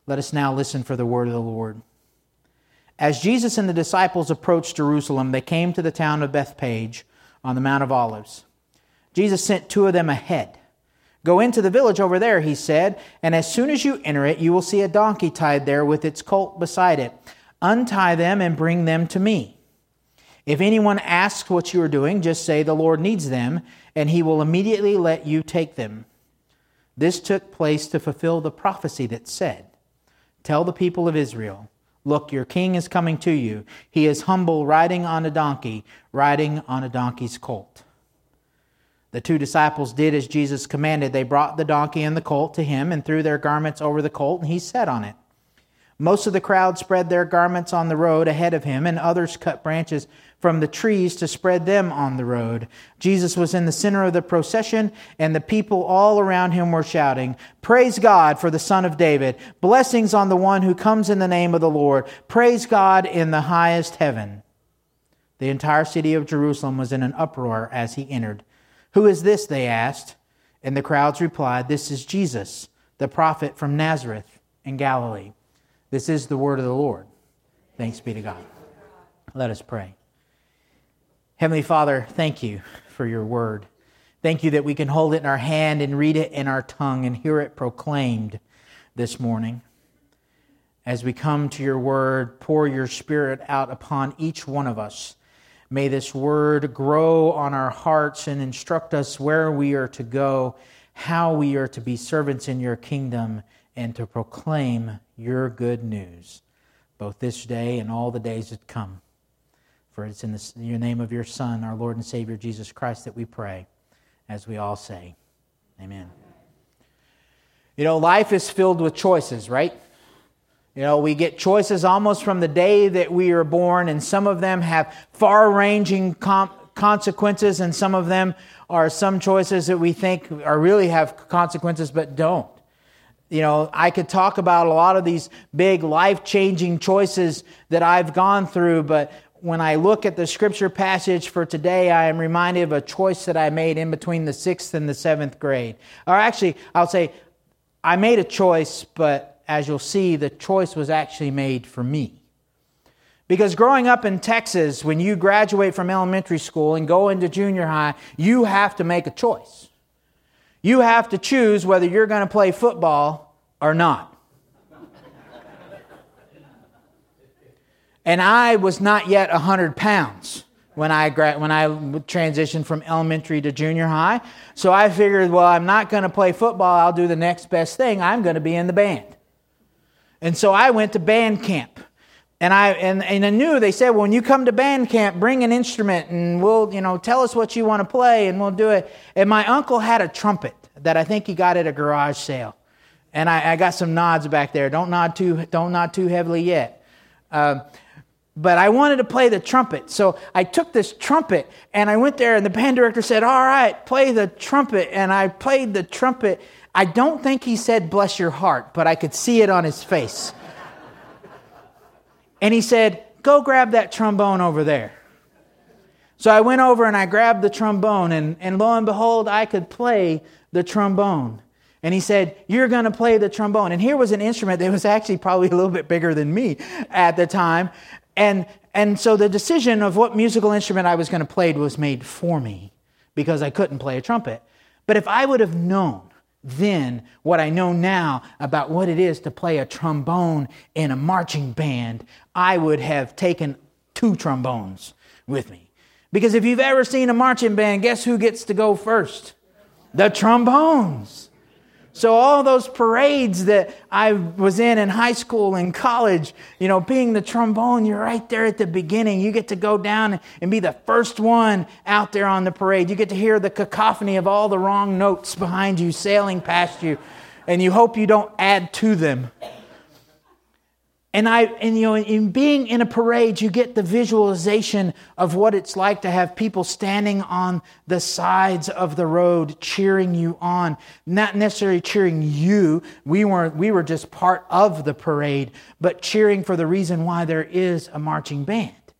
Let us now listen for the word of the Lord. As Jesus and the disciples approached Jerusalem, they came to the town of Bethphage on the Mount of Olives. Jesus sent two of them ahead. "Go into the village over there," he said, "and as soon as you enter it, you will see a donkey tied there with its colt beside it. Untie them and bring them to me. If anyone asks what you are doing, just say, 'The Lord needs them,' and he will immediately let you take them." This took place to fulfill the prophecy that said, "Tell the people of Israel, look, your king is coming to you. He is humble, riding on a donkey, riding on a donkey's colt." The two disciples did as Jesus commanded. They brought the donkey and the colt to him and threw their garments over the colt, and he sat on it. Most of the crowd spread their garments on the road ahead of him, and others cut branches from the trees to spread them on the road. Jesus was in the center of the procession, and the people all around him were shouting, "Praise God for the Son of David! Blessings on the one who comes in the name of the Lord! Praise God in the highest heaven!" The entire city of Jerusalem was in an uproar as he entered. "Who is this?" they asked. And the crowds replied, "This is Jesus, the prophet from Nazareth in Galilee." This is the word of the Lord. Thanks be to God. Let us pray. Heavenly Father, thank you for your word. Thank you that we can hold it in our hand and read it in our tongue and hear it proclaimed this morning. As we come to your word, pour your Spirit out upon each one of us. May this word grow on our hearts and instruct us where we are to go, how we are to be servants in your kingdom, and to proclaim your good news, both this day and all the days that come. For it's in your name of your Son, our Lord and Savior, Jesus Christ, that we pray, as we all say, amen. You know, life is filled with choices, right? You know, we get choices almost from the day that we are born, and some of them have far-ranging consequences, and some of them are some choices that we think are really have consequences but don't. You know, I could talk about a lot of these big life-changing choices that I've gone through, but when I look at the scripture passage for today, I am reminded of a choice that I made in between the 6th and the 7th grade. Or actually, I'll say, I made a choice, but as you'll see, the choice was actually made for me. Because growing up in Texas, when you graduate from elementary school and go into junior high, you have to make a choice. You have to choose whether you're going to play football or not. And I was not yet 100 pounds when I transitioned from elementary to junior high. So I figured, well, I'm not going to play football. I'll do the next best thing. I'm going to be in the band. And so I went to band camp. And I knew, they said, well, when you come to band camp, bring an instrument and we'll, tell us what you want to play and we'll do it. And my uncle had a trumpet that I think he got at a garage sale. And I got some nods back there. Don't nod too heavily yet. But I wanted to play the trumpet. So I took this trumpet and I went there and the band director said, all right, play the trumpet. And I played the trumpet. I don't think he said, bless your heart, but I could see it on his face. And he said, go grab that trombone over there. So I went over and I grabbed the trombone, and lo and behold, I could play the trombone. And he said, you're going to play the trombone. And here was an instrument that was actually probably a little bit bigger than me at the time. And so the decision of what musical instrument I was going to play was made for me because I couldn't play a trumpet. But if I would have known then what I know now about what it is to play a trombone in a marching band, I would have taken 2 trombones with me. Because if you've ever seen a marching band, guess who gets to go first? The trombones. So all those parades that I was in high school and college, being the trombone, you're right there at the beginning. You get to go down and be the first one out there on the parade. You get to hear the cacophony of all the wrong notes behind you sailing past you, and you hope you don't add to them. And in being in a parade, you get the visualization of what it's like to have people standing on the sides of the road cheering you on. Not necessarily cheering you. We were just part of the parade, but cheering for the reason why there is a marching band.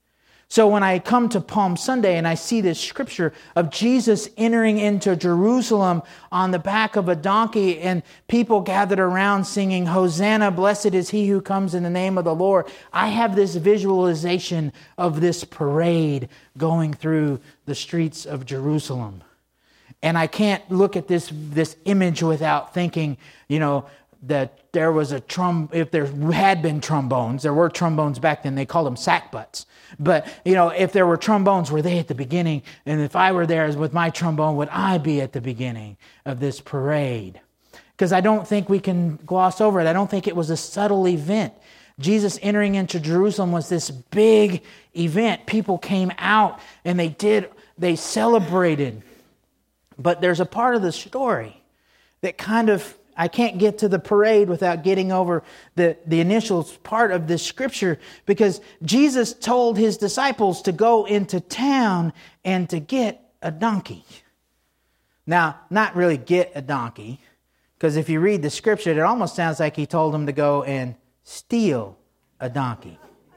So when I come to Palm Sunday and I see this scripture of Jesus entering into Jerusalem on the back of a donkey and people gathered around singing, Hosanna, blessed is he who comes in the name of the Lord, I have this visualization of this parade going through the streets of Jerusalem. And I can't look at this image without thinking, that there was if there had been trombones, there were trombones back then, they called them sackbuts. But, if there were trombones, were they at the beginning? And if I were there with my trombone, would I be at the beginning of this parade? Because I don't think we can gloss over it. I don't think it was a subtle event. Jesus entering into Jerusalem was this big event. People came out and they celebrated. But there's a part of the story that I can't get to the parade without getting over the initial part of this scripture, because Jesus told his disciples to go into town and to get a donkey. Now, not really get a donkey, because if you read the scripture, it almost sounds like he told them to go and steal a donkey.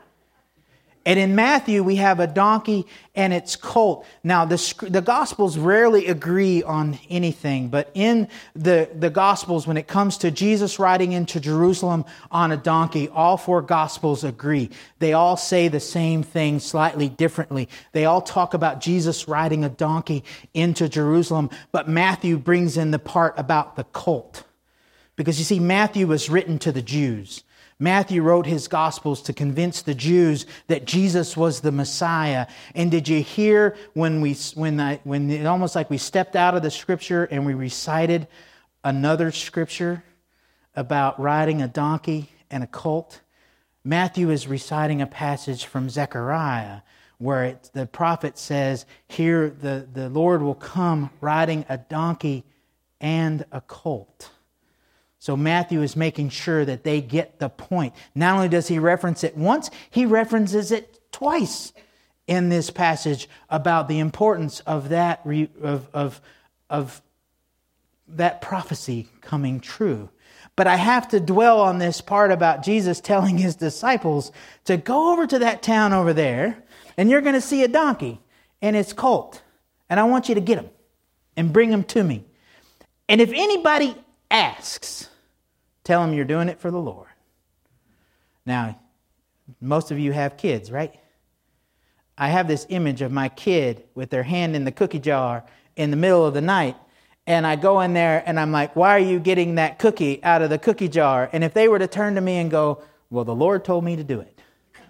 And in Matthew, we have a donkey and its colt. Now, the Gospels rarely agree on anything, but in the Gospels, when it comes to Jesus riding into Jerusalem on a donkey, all four Gospels agree. They all say the same thing slightly differently. They all talk about Jesus riding a donkey into Jerusalem, but Matthew brings in the part about the colt. Because you see, Matthew was written to the Jews. Matthew wrote his Gospels to convince the Jews that Jesus was the Messiah. And did you hear when it almost like we stepped out of the Scripture and we recited another Scripture about riding a donkey and a colt? Matthew is reciting a passage from Zechariah where the prophet says, here the Lord will come riding a donkey and a colt. So Matthew is making sure that they get the point. Not only does he reference it once, he references it twice in this passage about the importance of that of that prophecy coming true. But I have to dwell on this part about Jesus telling his disciples to go over to that town over there, and you're going to see a donkey and its colt, and I want you to get them and bring them to me. And if anybody asks, tell them you're doing it for the Lord. Now, most of you have kids, right? I have this image of my kid with their hand in the cookie jar in the middle of the night, and I go in there and I'm like, why are you getting that cookie out of the cookie jar? And if they were to turn to me and go, well, the Lord told me to do it,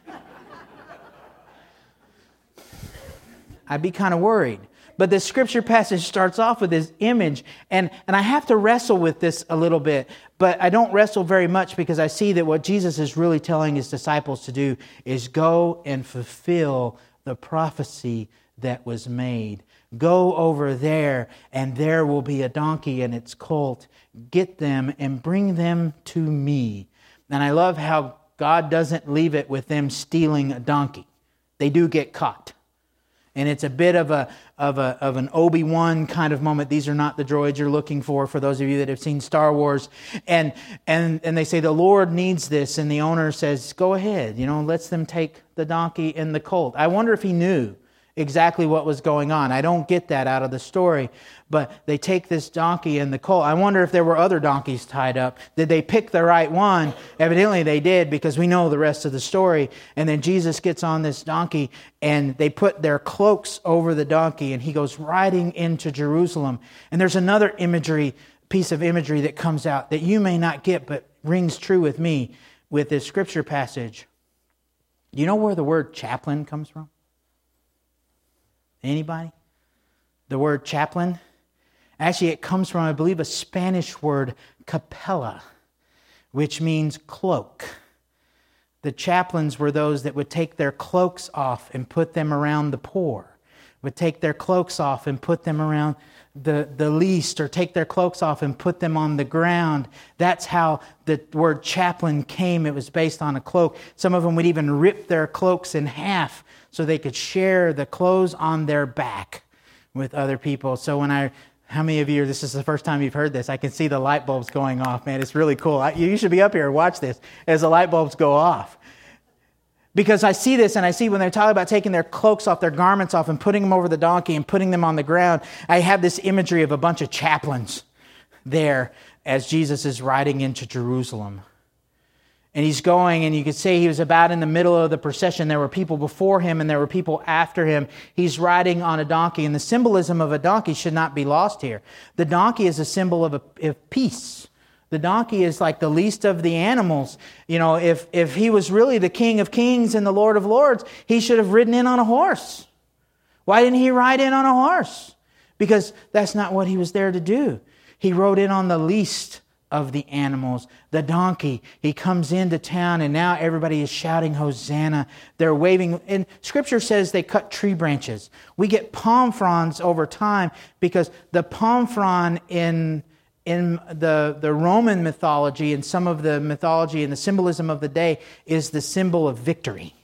I'd be kind of worried. But the scripture passage starts off with this image, and I have to wrestle with this a little bit, but I don't wrestle very much because I see that what Jesus is really telling his disciples to do is go and fulfill the prophecy that was made. Go over there, and there will be a donkey and its colt. Get them and bring them to me. And I love how God doesn't leave it with them stealing a donkey. They do get caught. And it's a bit of an Obi-Wan kind of moment. These are not the droids you're looking for those of you that have seen Star Wars. And they say, the Lord needs this. And the owner says, go ahead, lets them take the donkey and the colt. I wonder if he knew exactly what was going on. I don't get that out of the story. But they take this donkey and the colt. I wonder if there were other donkeys tied up. Did they pick the right one? Evidently they did, because we know the rest of the story. And then Jesus gets on this donkey and they put their cloaks over the donkey and he goes riding into Jerusalem. And there's another piece of imagery that comes out that you may not get but rings true with me with this scripture passage. Do you know where the word chaplain comes from? Anybody? The word chaplain? Actually, it comes from, I believe, a Spanish word, capella, which means cloak. The chaplains were those that would take their cloaks off and put them around the poor, would take their cloaks off and put them around the least, or take their cloaks off and put them on the ground. That's how the word chaplain came. It was based on a cloak. Some of them would even rip their cloaks in half so they could share the clothes on their back with other people. So how many of you, this is the first time you've heard this, I can see the light bulbs going off, man. It's really cool. You should be up here and watch this as the light bulbs go off. Because I see this, and I see when they're talking about taking their cloaks off, their garments off, and putting them over the donkey and putting them on the ground, I have this imagery of a bunch of chaplains there as Jesus is riding into Jerusalem. And he's going, and you could say he was about in the middle of the procession. There were people before him and there were people after him. He's riding on a donkey, and the symbolism of a donkey should not be lost here. The donkey is a symbol of peace. The donkey is like the least of the animals. You know, if he was really the King of Kings and the Lord of Lords, he should have ridden in on a horse. Why didn't he ride in on a horse? Because that's not what he was there to do. He rode in on the least of the animals, the donkey. He comes into town, and now everybody is shouting Hosanna. They're waving. And Scripture says they cut tree branches. We get palm fronds over time because the palm frond in the Roman mythology and some of the mythology and the symbolism of the day is the symbol of victory.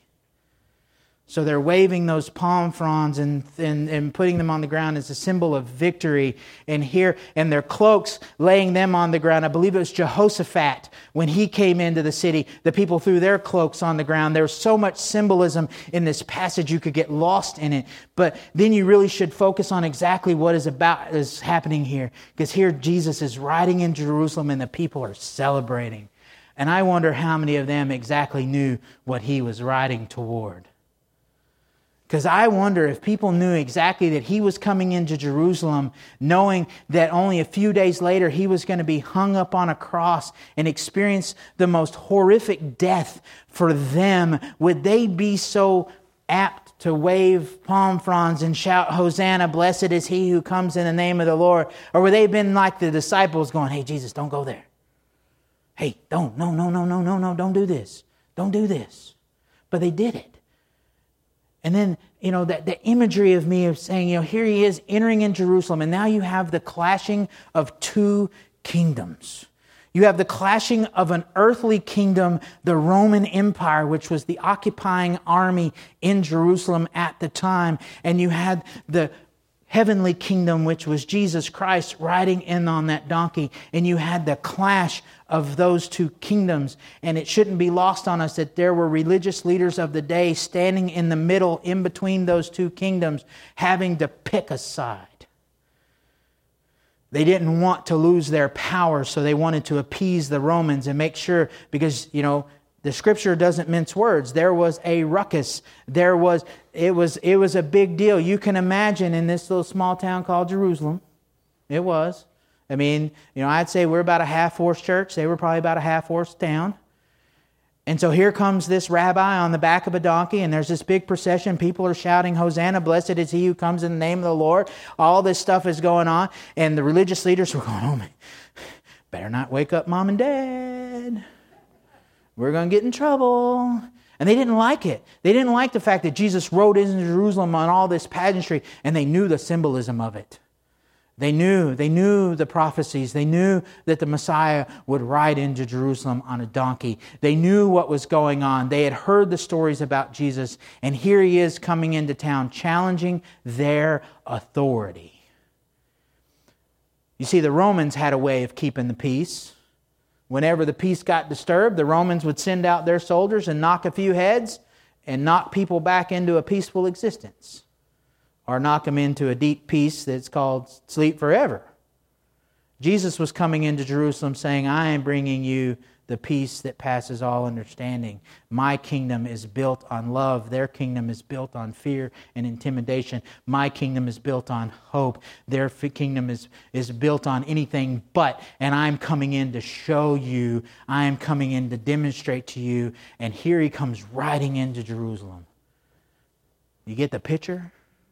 So they're waving those palm fronds and putting them on the ground as a symbol of victory. And their cloaks, laying them on the ground. I believe it was Jehoshaphat when he came into the city. The people threw their cloaks on the ground. There's so much symbolism in this passage you could get lost in it. But then you really should focus on exactly what is happening here. Because here Jesus is riding in Jerusalem and the people are celebrating. And I wonder how many of them exactly knew what he was riding toward. Because I wonder if people knew exactly that he was coming into Jerusalem, knowing that only a few days later he was going to be hung up on a cross and experience the most horrific death for them, would they be so apt to wave palm fronds and shout, Hosanna, blessed is he who comes in the name of the Lord? Or would they have been like the disciples going, hey, Jesus, don't go there. Hey, no, don't do this. Don't do this. But they did it. And then, the imagery of me of saying, here he is entering in Jerusalem, and now you have the clashing of two kingdoms. You have the clashing of an earthly kingdom, the Roman Empire, which was the occupying army in Jerusalem at the time. And you had the heavenly kingdom, which was Jesus Christ riding in on that donkey. And you had the clash of those two kingdoms. And it shouldn't be lost on us that there were religious leaders of the day standing in the middle, in between those two kingdoms, having to pick a side. They didn't want to lose their power, so they wanted to appease the Romans and make sure, because, the Scripture doesn't mince words. There was a ruckus. It was a big deal. You can imagine in this little small town called Jerusalem. It was. I mean, I'd say we're about a half-horse church. They were probably about a half-horse town. And so here comes this rabbi on the back of a donkey, and there's this big procession. People are shouting, Hosanna, blessed is he who comes in the name of the Lord. All this stuff is going on. And the religious leaders were going, oh, man, better not wake up mom and dad. We're going to get in trouble. And they didn't like it. They didn't like the fact that Jesus rode into Jerusalem on all this pageantry, and they knew the symbolism of it. They knew the prophecies. They knew that the Messiah would ride into Jerusalem on a donkey. They knew what was going on. They had heard the stories about Jesus, and here he is coming into town, challenging their authority. You see, the Romans had a way of keeping the peace. Whenever the peace got disturbed, the Romans would send out their soldiers and knock a few heads and knock people back into a peaceful existence. Or knock them into a deep peace that's called sleep forever. Jesus was coming into Jerusalem saying, I am bringing you the peace that passes all understanding. My kingdom is built on love. Their kingdom is built on fear and intimidation. My kingdom is built on hope. Their kingdom is built on anything but. And I'm coming in to show you. I am coming in to demonstrate to you. And here he comes riding into Jerusalem. You get the picture?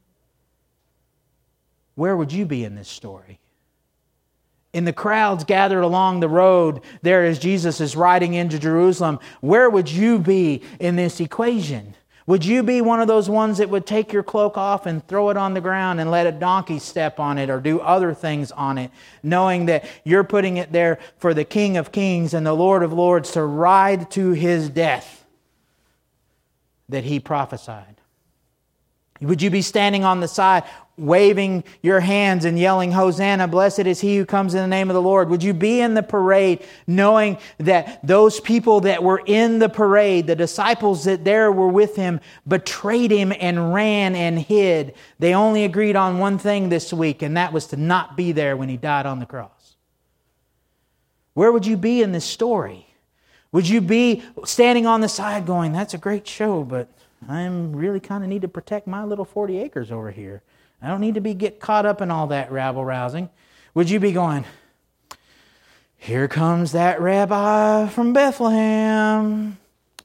Where would you be in this story? In the crowds gathered along the road, there as Jesus is riding into Jerusalem, where would you be in this equation? Would you be one of those ones that would take your cloak off and throw it on the ground and let a donkey step on it or do other things on it, knowing that you're putting it there for the King of Kings and the Lord of Lords to ride to his death that he prophesied? Would you be standing on the side waving your hands and yelling, Hosanna, blessed is he who comes in the name of the Lord? Would you be in the parade knowing that those people that were in the parade, the disciples that there were with him, betrayed him and ran and hid? They only agreed on one thing this week, and that was to not be there when he died on the cross. Where would you be in this story? Would you be standing on the side going, that's a great show, but I really kind of need to protect my little 40 acres over here. I don't need to get caught up in all that rabble-rousing. Would you be going, here comes that rabbi from Bethlehem?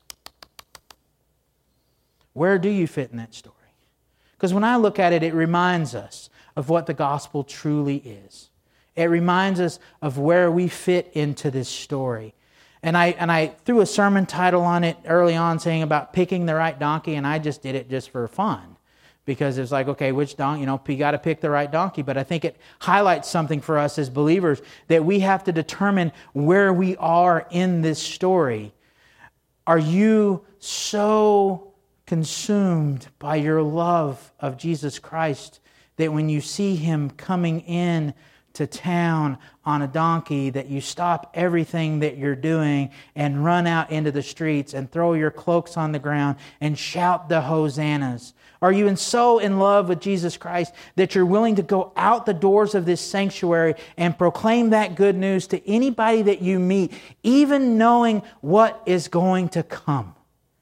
Where do you fit in that story? Because when I look at it, it reminds us of what the gospel truly is. It reminds us of where we fit into this story. And I threw a sermon title on it early on saying about picking the right donkey, and I just did it just for fun. Because it's like, okay, which donkey, you got to pick the right donkey. But I think it highlights something for us as believers that we have to determine where we are in this story. Are you so consumed by your love of Jesus Christ that when you see him coming in to town on a donkey that you stop everything that you're doing and run out into the streets and throw your cloaks on the ground and shout the hosannas? Are you so in love with Jesus Christ that you're willing to go out the doors of this sanctuary and proclaim that good news to anybody that you meet, even knowing what is going to come?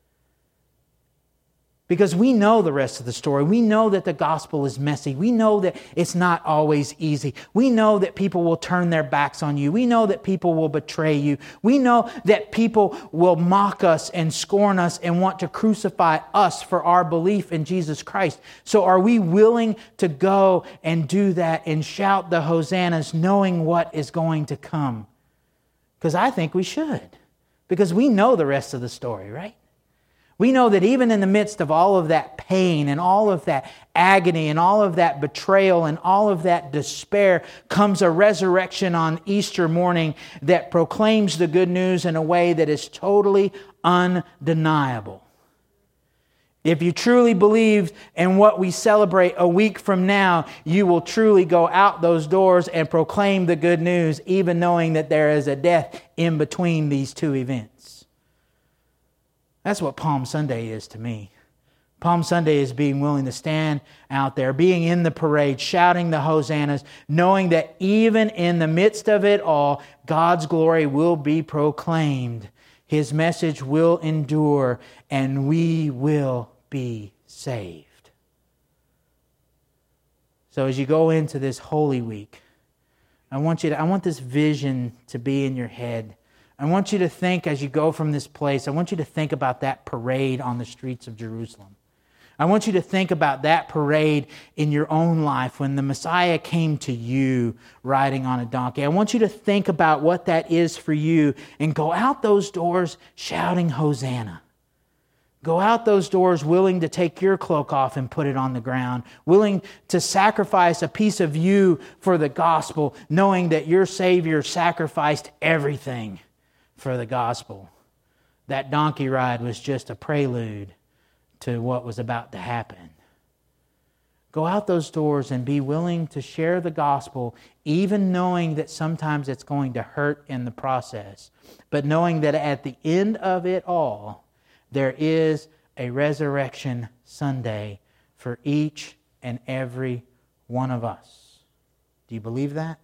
Because we know the rest of the story. We know that the gospel is messy. We know that it's not always easy. We know that people will turn their backs on you. We know that people will betray you. We know that people will mock us and scorn us and want to crucify us for our belief in Jesus Christ. So are we willing to go and do that and shout the hosannas knowing what is going to come? Because I think we should. Because we know the rest of the story, right? We know that even in the midst of all of that pain and all of that agony and all of that betrayal and all of that despair comes a resurrection on Easter morning that proclaims the good news in a way that is totally undeniable. If you truly believe in what we celebrate a week from now, you will truly go out those doors and proclaim the good news, even knowing that there is a death in between these two events. That's what Palm Sunday is to me. Palm Sunday is being willing to stand out there, being in the parade, shouting the hosannas, knowing that even in the midst of it all, God's glory will be proclaimed. His message will endure, and we will be saved. So as you go into this Holy Week, I want this vision to be in your head. I want you to think as you go from this place, I want you to think about that parade on the streets of Jerusalem. I want you to think about that parade in your own life when the Messiah came to you riding on a donkey. I want you to think about what that is for you and go out those doors shouting Hosanna. Go out those doors willing to take your cloak off and put it on the ground, willing to sacrifice a piece of you for the gospel, knowing that your Savior sacrificed everything for the gospel. That donkey ride was just a prelude to what was about to happen. Go out those doors and be willing to share the gospel, even knowing that sometimes it's going to hurt in the process, but knowing that at the end of it all, there is a resurrection Sunday for each and every one of us. Do you believe that?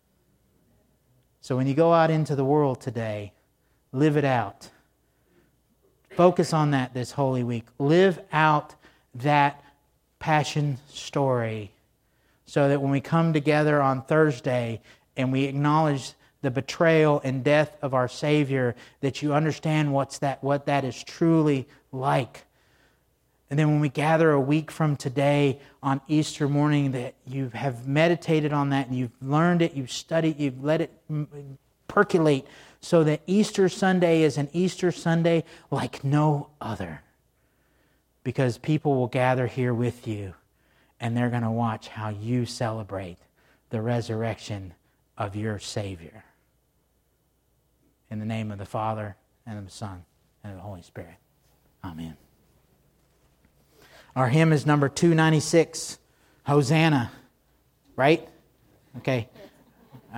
So when you go out into the world today, live it out. Focus on that this Holy Week. Live out that passion story so that when we come together on Thursday and we acknowledge the betrayal and death of our Savior, that you understand what that is truly like. And then when we gather a week from today on Easter morning, that you have meditated on that and you've learned it, you've studied, you've let it percolate, so that Easter Sunday is an Easter Sunday like no other. Because people will gather here with you and they're going to watch how you celebrate the resurrection of your Savior. In the name of the Father, and of the Son, and of the Holy Spirit. Amen. Our hymn is number 296, Hosanna. Right? Okay. Do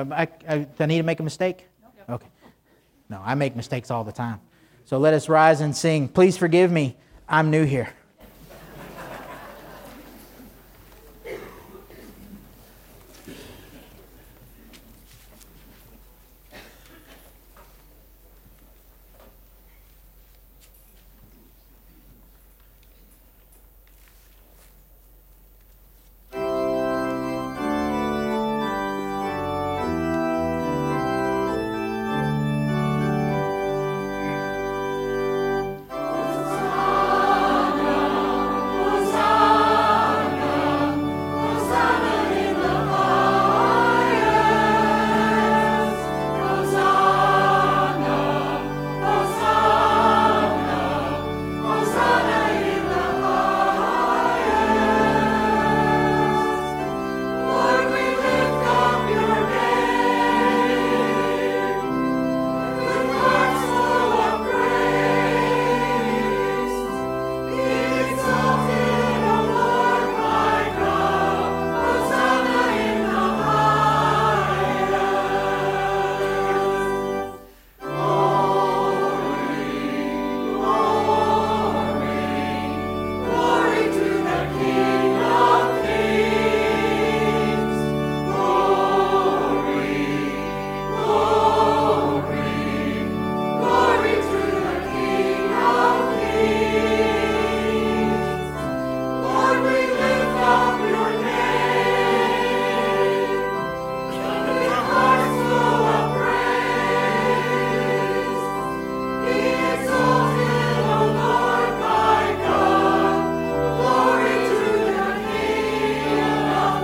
I need to make a mistake? Okay. No, I make mistakes all the time. So let us rise and sing. Please forgive me. I'm new here.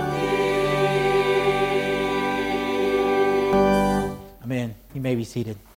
Amen. You may be seated.